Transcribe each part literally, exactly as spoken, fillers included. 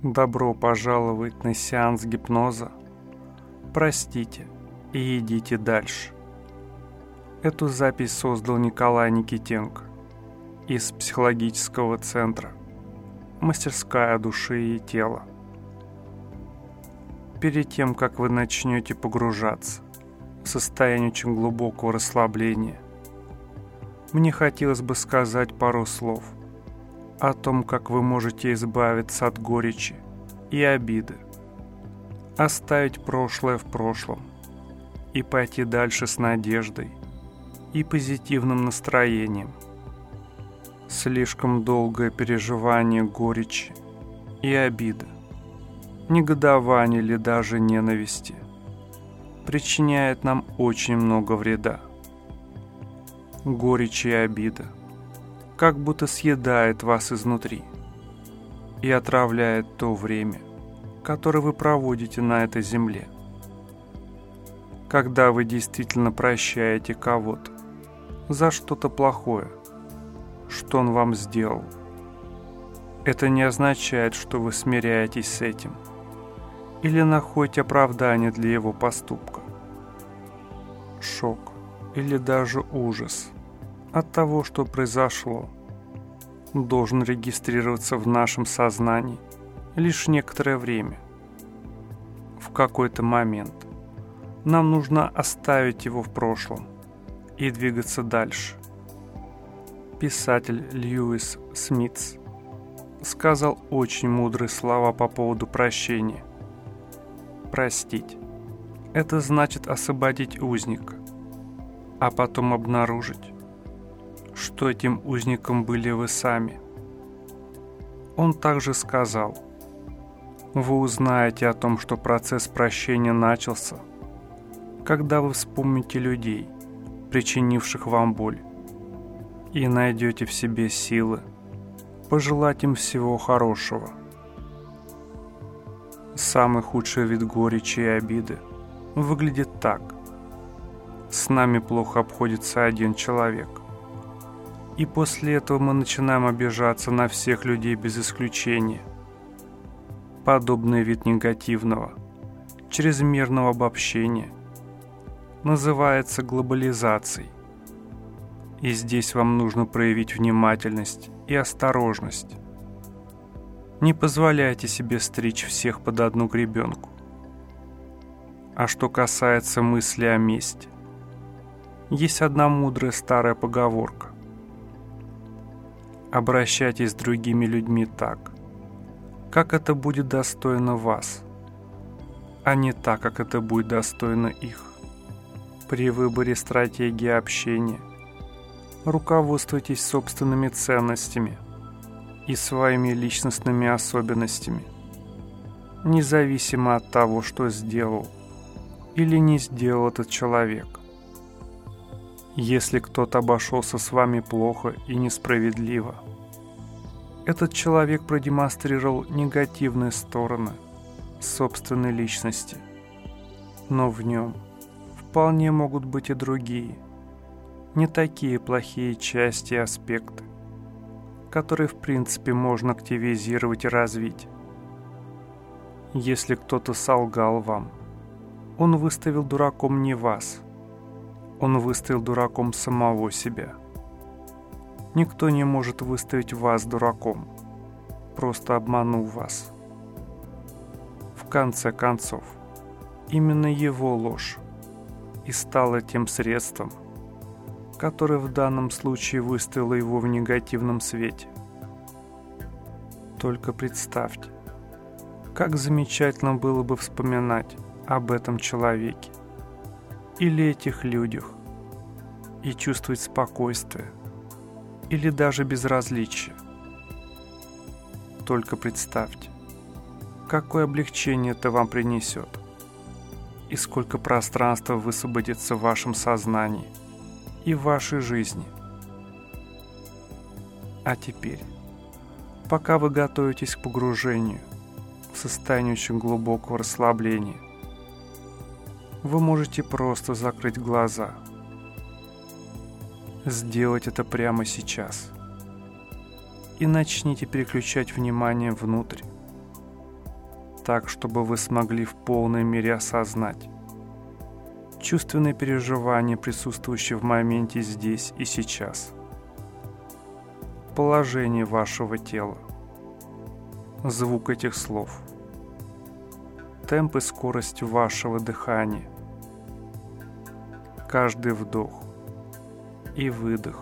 Добро пожаловать на сеанс гипноза. Простите и идите дальше. Эту запись создал Николай Никитенко из психологического центра «Мастерская души и тела». Перед тем, как вы начнете погружаться в состояние очень глубокого расслабления, мне хотелось бы сказать пару слов о том, как вы можете избавиться от горечи и обиды, оставить прошлое в прошлом и пойти дальше с надеждой и позитивным настроением. Слишком долгое переживание горечи и обиды, негодования или даже ненависти причиняет нам очень много вреда. Горечь и обида как будто съедает вас изнутри и отравляет то время, которое вы проводите на этой земле. Когда вы действительно прощаете кого-то за что-то плохое, что он вам сделал, это не означает, что вы смиряетесь с этим или находите оправдание для его поступка. Шок или даже ужас от того, что произошло, должен регистрироваться в нашем сознании лишь некоторое время. В какой-то момент нам нужно оставить его в прошлом и двигаться дальше. Писатель Льюис Смитс сказал очень мудрые слова по поводу прощения. Простить – это значит освободить узника, а потом обнаружить, что этим узником были вы сами. Он также сказал: вы узнаете о том, что процесс прощения начался, когда вы вспомните людей, причинивших вам боль, и найдете в себе силы пожелать им всего хорошего. Самый худший вид горечи и обиды выглядит так. С нами плохо обходится один человек, и после этого мы начинаем обижаться на всех людей без исключения. Подобный вид негативного, чрезмерного обобщения называется глобализацией. И здесь вам нужно проявить внимательность и осторожность. Не позволяйте себе стричь всех под одну гребенку. А что касается мысли о мести, есть одна мудрая старая поговорка: обращайтесь с другими людьми так, как это будет достойно вас, а не так, как это будет достойно их. При выборе стратегии общения руководствуйтесь собственными ценностями и своими личностными особенностями, независимо от того, что сделал или не сделал этот человек. Если кто-то обошелся с вами плохо и несправедливо, этот человек продемонстрировал негативные стороны собственной личности, но в нем вполне могут быть и другие, не такие плохие части и аспекты, которые в принципе можно активизировать и развить. Если кто-то солгал вам, он выставил дураком не вас, он выставил дураком самого себя. Никто не может выставить вас дураком, просто обманув вас. В конце концов, именно его ложь и стала тем средством, которое в данном случае выставило его в негативном свете. Только представьте, как замечательно было бы вспоминать об этом человеке или этих людях и чувствовать спокойствие или даже безразличие. Только представьте, какое облегчение это вам принесет и сколько пространства высвободится в вашем сознании и в вашей жизни. А теперь, пока вы готовитесь к погружению в состояние очень глубокого расслабления, вы можете просто закрыть глаза. Сделать это прямо сейчас. И начните переключать внимание внутрь, так, чтобы вы смогли в полной мере осознать чувственные переживания, присутствующие в моменте здесь и сейчас, положение вашего тела, звук этих слов, темп и скорость вашего дыхания, каждый вдох и выдох,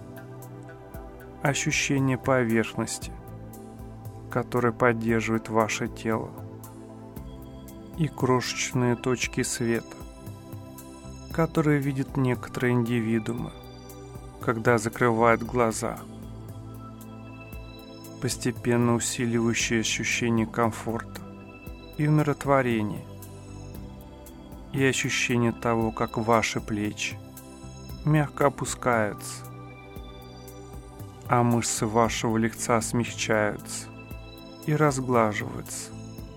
ощущение поверхности, которая поддерживает ваше тело, и крошечные точки света, которые видят некоторые индивидуумы, когда закрывают глаза. Постепенно усиливающее ощущение комфорта и умиротворения, и ощущение того, как ваши плечи мягко опускаются, а мышцы вашего лица смягчаются и разглаживаются.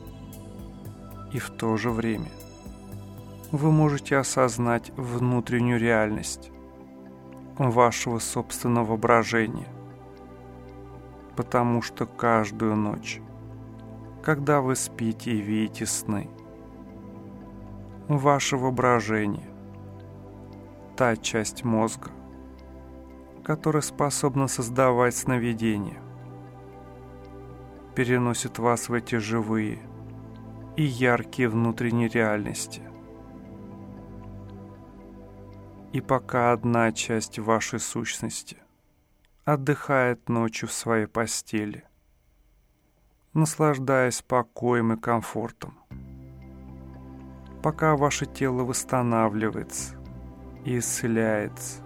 И в то же время вы можете осознать внутреннюю реальность вашего собственного воображения, потому что каждую ночь, когда вы спите и видите сны, ваше воображение, та часть мозга, которая способна создавать сновидения, переносит вас в эти живые и яркие внутренние реальности. И пока одна часть вашей сущности отдыхает ночью в своей постели, наслаждаясь покоем и комфортом, пока ваше тело восстанавливается и исцеляется,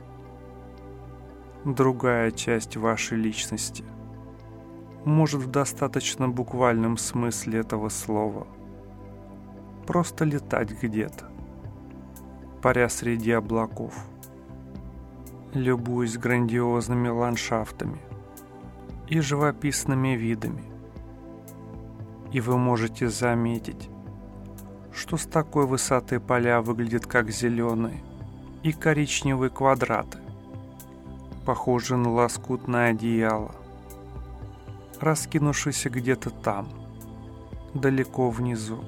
другая часть вашей личности может в достаточно буквальном смысле этого слова просто летать где-то, паря среди облаков, любуясь грандиозными ландшафтами и живописными видами. И вы можете заметить, что с такой высоты поля выглядят как зеленые и коричневые квадраты, похожие на лоскутное одеяло, раскинувшееся где-то там, далеко внизу.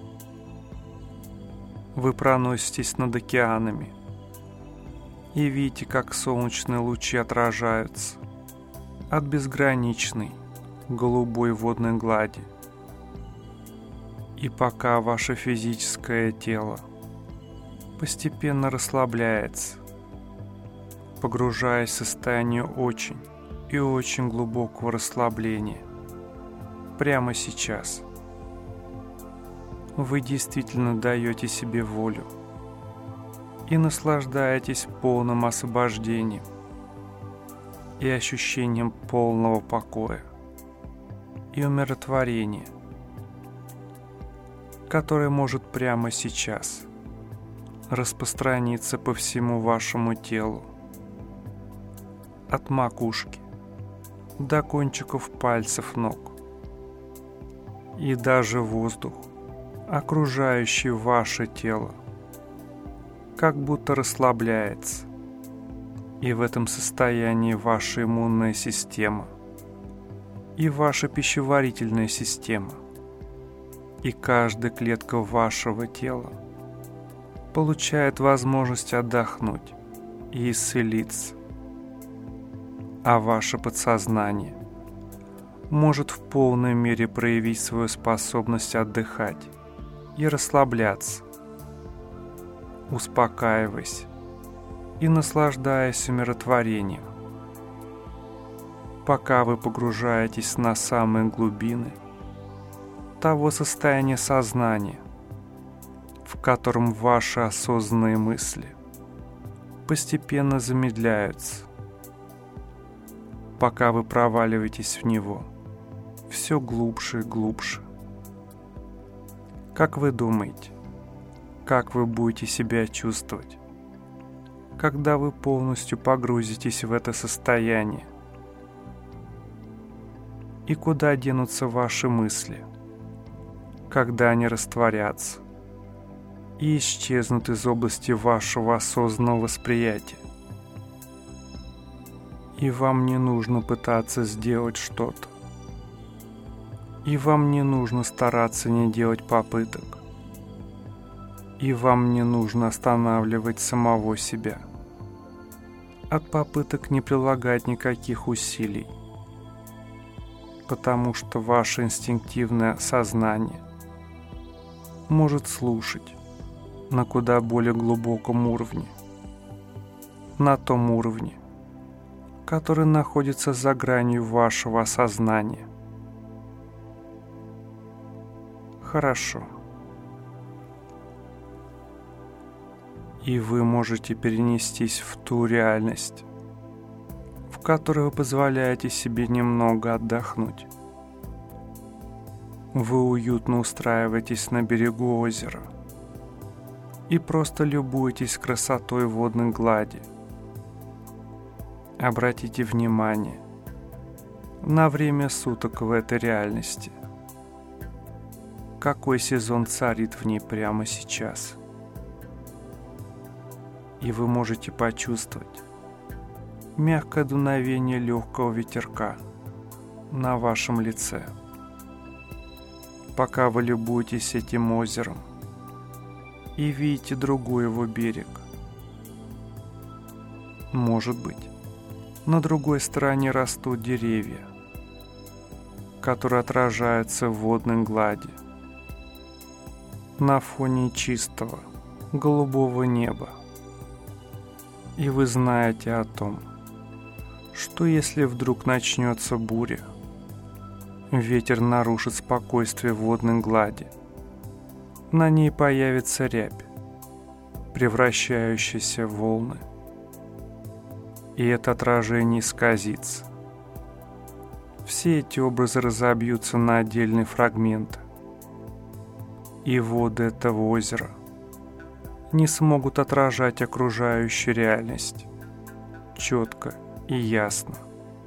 Вы проноситесь над океанами и видите, как солнечные лучи отражаются от безграничной голубой водной глади. И пока ваше физическое тело постепенно расслабляется, погружаясь в состояние очень и очень глубокого расслабления, прямо сейчас вы действительно даете себе волю и наслаждаетесь полным освобождением и ощущением полного покоя и умиротворения, которое может прямо сейчас распространиться по всему вашему телу, от макушки до кончиков пальцев ног, и даже воздух, окружающий ваше тело, как будто расслабляется, и в этом состоянии ваша иммунная система и ваша пищеварительная система и каждая клетка вашего тела получает возможность отдохнуть и исцелиться, а ваше подсознание может в полной мере проявить свою способность отдыхать и расслабляться, успокаиваясь и наслаждаясь умиротворением, пока вы погружаетесь на самые глубины того состояния сознания, в котором ваши осознанные мысли постепенно замедляются, пока вы проваливаетесь в него все глубже и глубже. Как вы думаете, как вы будете себя чувствовать, когда вы полностью погрузитесь в это состояние? И куда денутся ваши мысли, когда они растворятся и исчезнут из области вашего осознанного восприятия? И вам не нужно пытаться сделать что-то. И вам не нужно стараться не делать попыток. И вам не нужно останавливать самого себя. От попыток не прилагать никаких усилий, потому что ваше инстинктивное сознание может слушать на куда более глубоком уровне, на том уровне, который находится за гранью вашего осознания. Хорошо. И вы можете перенестись в ту реальность, в которой вы позволяете себе немного отдохнуть. Вы уютно устраиваетесь на берегу озера и просто любуетесь красотой водной глади. Обратите внимание на время суток в этой реальности. Какой сезон царит в ней прямо сейчас? И вы можете почувствовать мягкое дуновение легкого ветерка на вашем лице, пока вы любуетесь этим озером и видите другой его берег. Может быть, на другой стороне растут деревья, которые отражаются в водной глади на фоне чистого голубого неба. И вы знаете о том, что если вдруг начнется буря, ветер нарушит спокойствие водной глади, на ней появится рябь, превращающаяся в волны, и это отражение исказится. Все эти образы разобьются на отдельные фрагменты, и воды этого озера не смогут отражать окружающую реальность четко и ясно.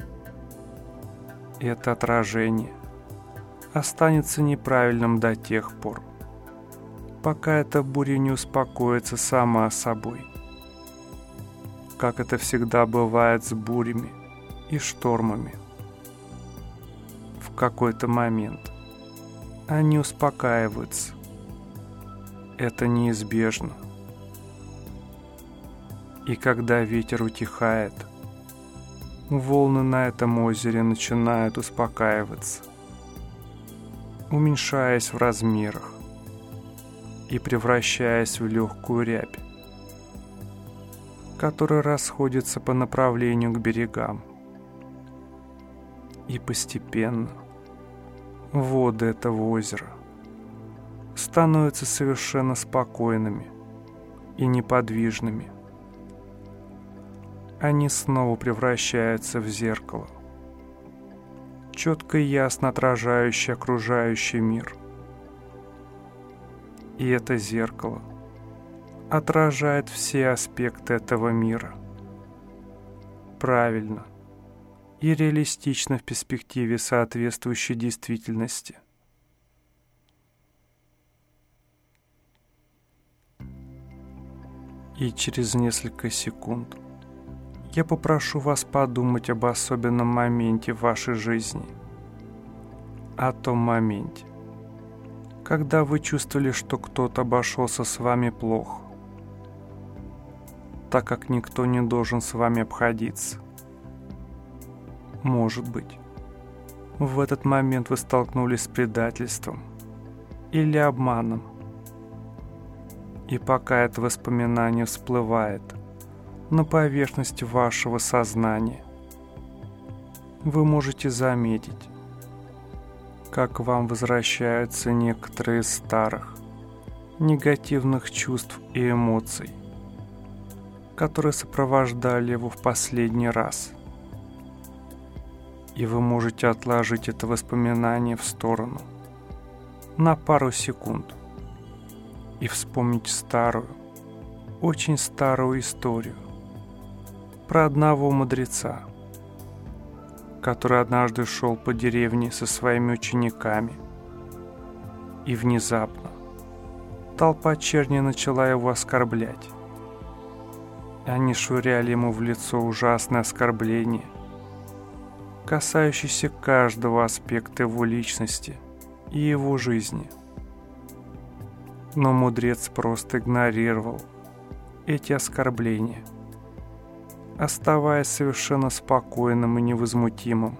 Это отражение останется неправильным до тех пор, пока эта буря не успокоится сама собой. Как это всегда бывает с бурями и штормами. В какой-то момент они успокаиваются. Это неизбежно. И когда ветер утихает, волны на этом озере начинают успокаиваться, уменьшаясь в размерах и превращаясь в легкую рябь, которая расходится по направлению к берегам. И постепенно воды этого озера становятся совершенно спокойными и неподвижными. Они снова превращаются в зеркало, четко и ясно отражающее окружающий мир. И это зеркало отражает все аспекты этого мира правильно и реалистично в перспективе соответствующей действительности. И через несколько секунд я попрошу вас подумать об особенном моменте в вашей жизни. О том моменте, когда вы чувствовали, что кто-то обошелся с вами плохо, так как никто не должен с вами обходиться. Может быть, в этот момент вы столкнулись с предательством или обманом. И пока это воспоминание всплывает на поверхность вашего сознания, вы можете заметить, как вам возвращаются некоторые из старых, негативных чувств и эмоций, которые сопровождали его в последний раз. И вы можете отложить это воспоминание в сторону на пару секунд и вспомнить старую, очень старую историю про одного мудреца, который однажды шел по деревне со своими учениками, и внезапно толпа черни начала его оскорблять. Они швыряли ему в лицо ужасные оскорбления, касающиеся каждого аспекта его личности и его жизни. Но мудрец просто игнорировал эти оскорбления, оставаясь совершенно спокойным и невозмутимым.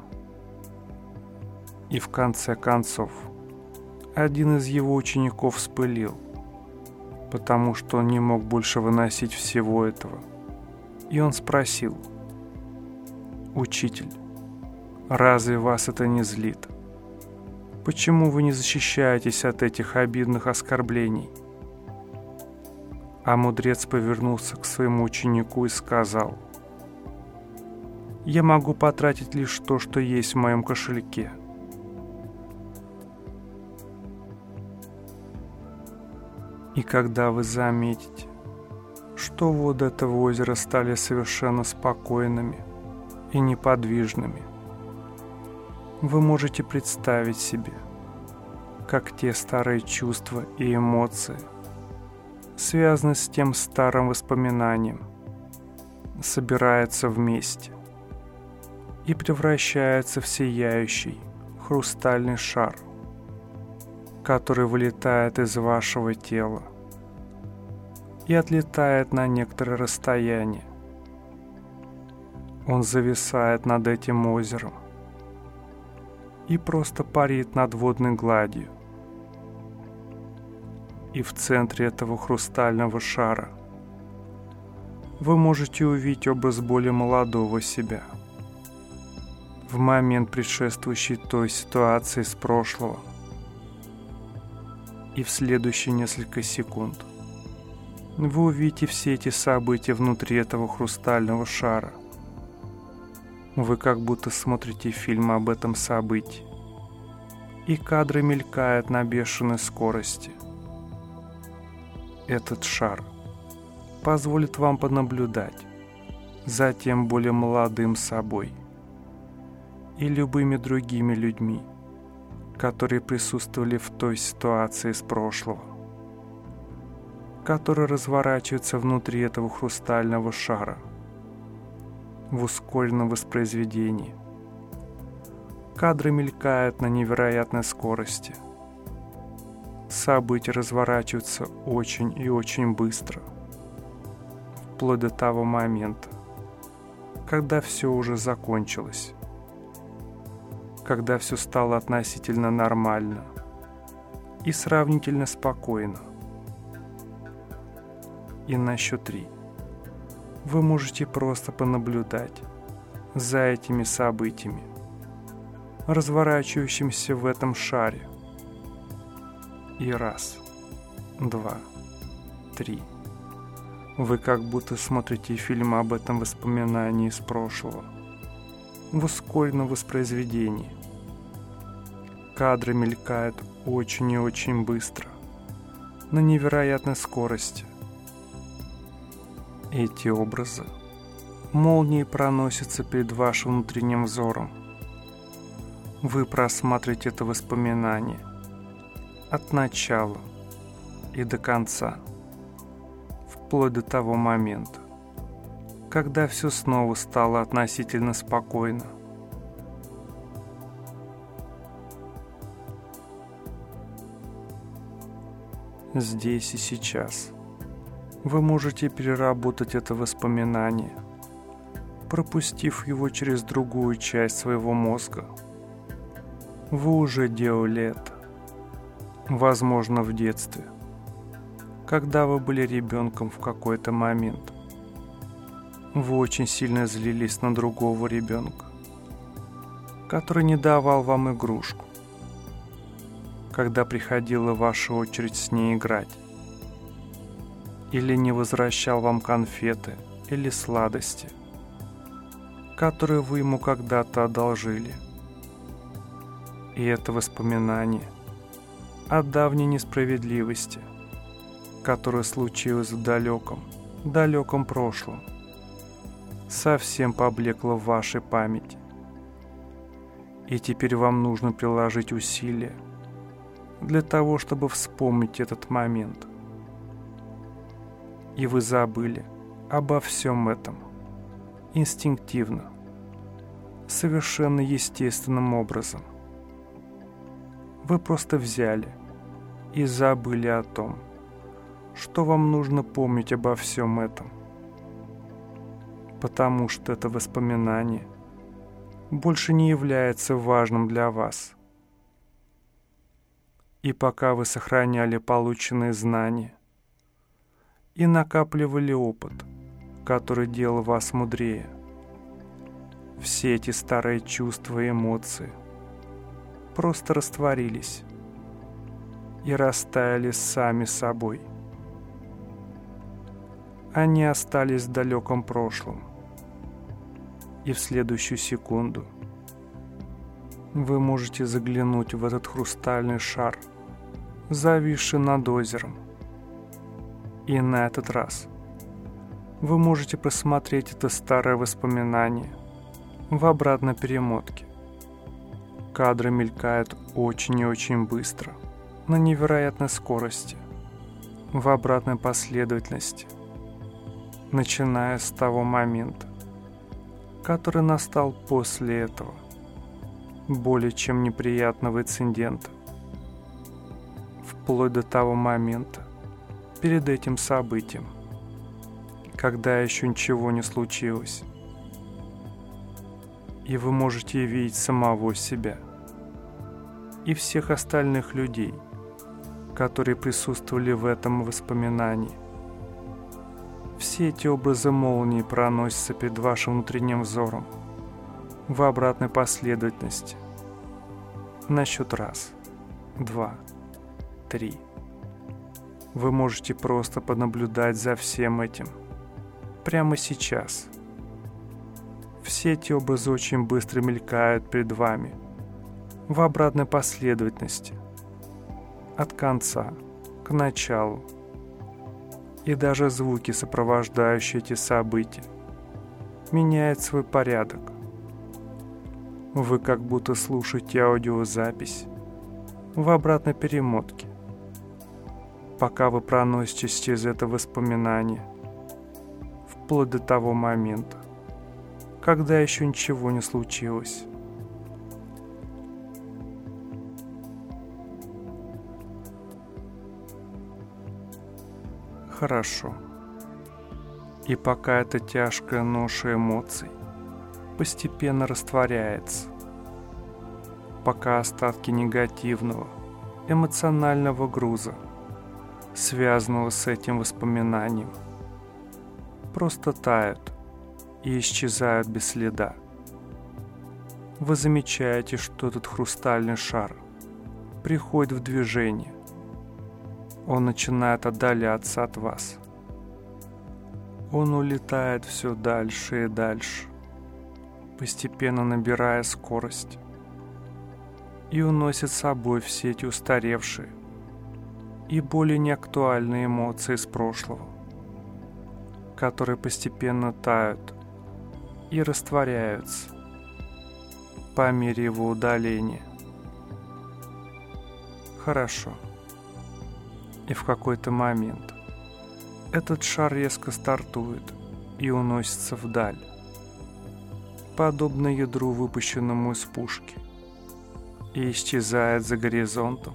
И в конце концов, один из его учеников вспылил, потому что он не мог больше выносить всего этого. И он спросил: «Учитель, разве вас это не злит? Почему вы не защищаетесь от этих обидных оскорблений?» А мудрец повернулся к своему ученику и сказал: «Я могу потратить лишь то, что есть в моем кошельке». И когда вы заметите, что воды этого озера стали совершенно спокойными и неподвижными, вы можете представить себе, как те старые чувства и эмоции, связанные с тем старым воспоминанием, собираются вместе и превращаются в сияющий хрустальный шар, который вылетает из вашего тела и отлетает на некоторое расстояние. Он зависает над этим озером и просто парит над водной гладью. И в центре этого хрустального шара вы можете увидеть образ более молодого себя, в момент, предшествующий той ситуации из прошлого. И в следующие несколько секунд вы увидите все эти события внутри этого хрустального шара. Вы как будто смотрите фильм об этом событии, и кадры мелькают на бешеной скорости. Этот шар позволит вам понаблюдать за тем более молодым собой и любыми другими людьми, которые присутствовали в той ситуации из прошлого, которые разворачиваются внутри этого хрустального шара в ускоренном воспроизведении. Кадры мелькают на невероятной скорости. События разворачиваются очень и очень быстро, вплоть до того момента, когда все уже закончилось, когда все стало относительно нормально и сравнительно спокойно. И на счет три вы можете просто понаблюдать за этими событиями, разворачивающимися в этом шаре. И раз, два, три. Вы как будто смотрите фильм об этом воспоминании из прошлого в ускоренном воспроизведении. Кадры мелькают очень и очень быстро, на невероятной скорости. Эти образы молнией проносятся перед вашим внутренним взором. Вы просматриваете это воспоминание от начала и до конца, вплоть до того момента, когда все снова стало относительно спокойно. Здесь и сейчас вы можете переработать это воспоминание, пропустив его через другую часть своего мозга. Вы уже делали это, возможно, в детстве, когда вы были ребенком в какой-то момент. Вы очень сильно злились на другого ребенка, который не давал вам игрушку, когда приходила ваша очередь с ней играть, или не возвращал вам конфеты или сладости, которые вы ему когда-то одолжили. И это воспоминание о давней несправедливости, которая случилась в далеком, далеком прошлом, совсем поблекло в вашей памяти. И теперь вам нужно приложить усилия для того, чтобы вспомнить этот момент. И вы забыли обо всем этом инстинктивно, совершенно естественным образом. Вы просто взяли и забыли о том, что вам нужно помнить обо всем этом, потому что это воспоминание больше не является важным для вас. И пока вы сохраняли полученные знания и накапливали опыт, который делал вас мудрее, все эти старые чувства и эмоции просто растворились и растаяли сами собой. Они остались в далеком прошлом, и в следующую секунду вы можете заглянуть в этот хрустальный шар, зависший над озером, и на этот раз вы можете просмотреть это старое воспоминание в обратной перемотке. Кадры мелькают очень и очень быстро, на невероятной скорости, в обратной последовательности, начиная с того момента, который настал после этого более чем неприятного инцидента, вплоть до того момента перед этим событием, когда еще ничего не случилось, и вы можете видеть самого себя и всех остальных людей, которые присутствовали в этом воспоминании. Все эти образы молнии проносятся перед вашим внутренним взором в обратной последовательности. На счет раз, два, три. Вы можете просто понаблюдать за всем этим прямо сейчас. Все эти образы очень быстро мелькают перед вами в обратной последовательности, от конца к началу. И даже звуки, сопровождающие эти события, меняют свой порядок. Вы как будто слушаете аудиозапись в обратной перемотке, пока вы проноситесь через это воспоминание, вплоть до того момента, когда еще ничего не случилось. Хорошо. И пока эта тяжкая ноша эмоций постепенно растворяется, пока остатки негативного эмоционального груза, связанного с этим воспоминанием, просто тают и исчезают без следа, вы замечаете, что этот хрустальный шар приходит в движение. Он начинает отдаляться от вас. Он улетает все дальше и дальше, постепенно набирая скорость, и уносит с собой все эти устаревшие и более неактуальные эмоции из прошлого, которые постепенно тают и растворяются по мере его удаления. Хорошо. И в какой-то момент этот шар резко стартует и уносится вдаль, подобно ядру, выпущенному из пушки, и исчезает за горизонтом.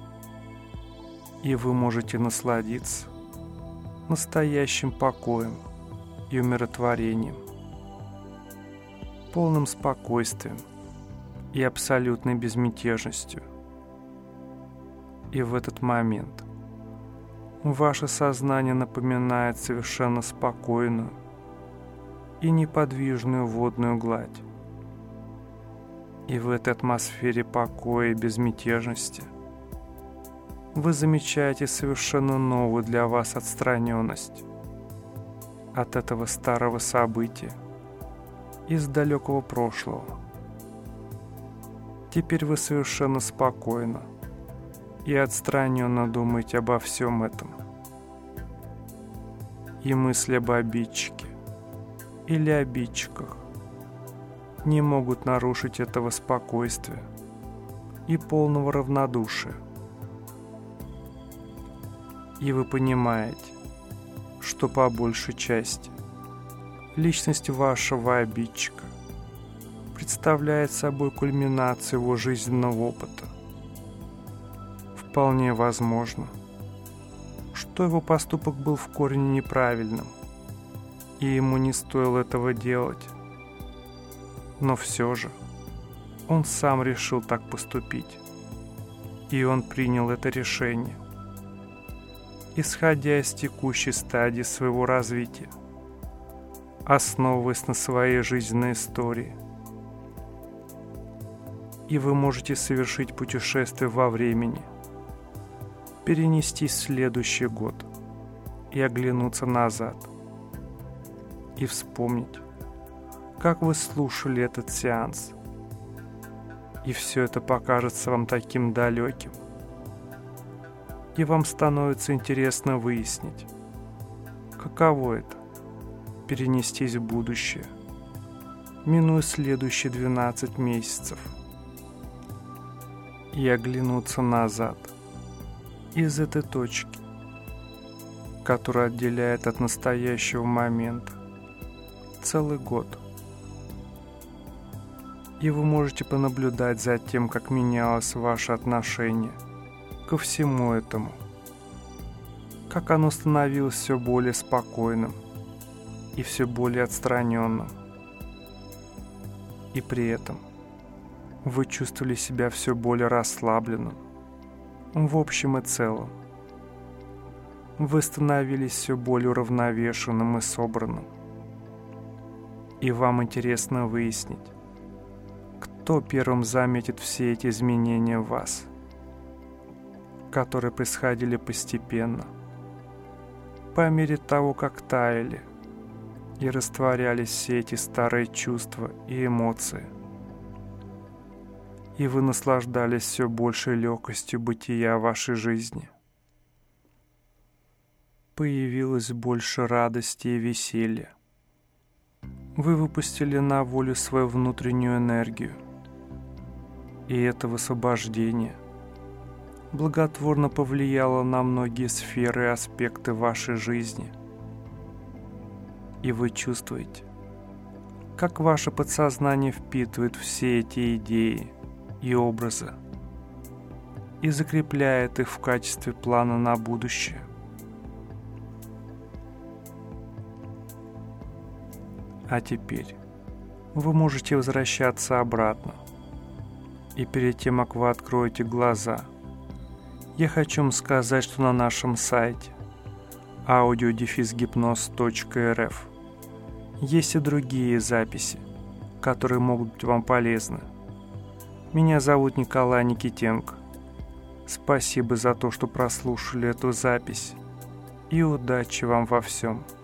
И вы можете насладиться настоящим покоем и умиротворением, полным спокойствием и абсолютной безмятежностью. И в этот момент ваше сознание напоминает совершенно спокойную и неподвижную водную гладь. И в этой атмосфере покоя и безмятежности вы замечаете совершенно новую для вас отстраненность от этого старого события из далекого прошлого. Теперь вы совершенно спокойно и отстраненно думаете обо всем этом. И мысли об обидчике или обидчиках не могут нарушить этого спокойствия и полного равнодушия. И вы понимаете, что по большей части личность вашего обидчика представляет собой кульминацию его жизненного опыта, вполне возможно, что его поступок был в корне неправильным, и ему не стоило этого делать. Но все же он сам решил так поступить, и он принял это решение, исходя из текущей стадии своего развития, основываясь на своей жизненной истории. И вы можете совершить путешествие во времени, перенестись в следующий год и оглянуться назад, и вспомнить, как вы слушали этот сеанс. И все это покажется вам таким далеким. И вам становится интересно выяснить, каково это — перенестись в будущее, минуя следующие двенадцать месяцев, и оглянуться назад из этой точки, которая отделяет от настоящего момента целый год. И вы можете понаблюдать за тем, как менялось ваше отношение ко всему этому, как оно становилось все более спокойным и все более отстраненным. И при этом вы чувствовали себя все более расслабленным в общем и целом. Вы становились все более уравновешенным и собранным. И вам интересно выяснить, кто первым заметит все эти изменения в вас, которые происходили постепенно, по мере того, как таяли и растворялись все эти старые чувства и эмоции, и вы наслаждались все большей легкостью бытия вашей жизни. Появилось больше радости и веселья. Вы выпустили на волю свою внутреннюю энергию, и это высвобождение благотворно повлияло на многие сферы и аспекты вашей жизни. И вы чувствуете, как ваше подсознание впитывает все эти идеи и образы и закрепляет их в качестве плана на будущее. А теперь вы можете возвращаться обратно. И перед тем, как вы откроете глаза, я хочу вам сказать, что на нашем сайте аудио дефис гипноз точка эр эф есть и другие записи, которые могут быть вам полезны. Меня зовут Николай Никитенко. Спасибо за то, что прослушали эту запись, и удачи вам во всем.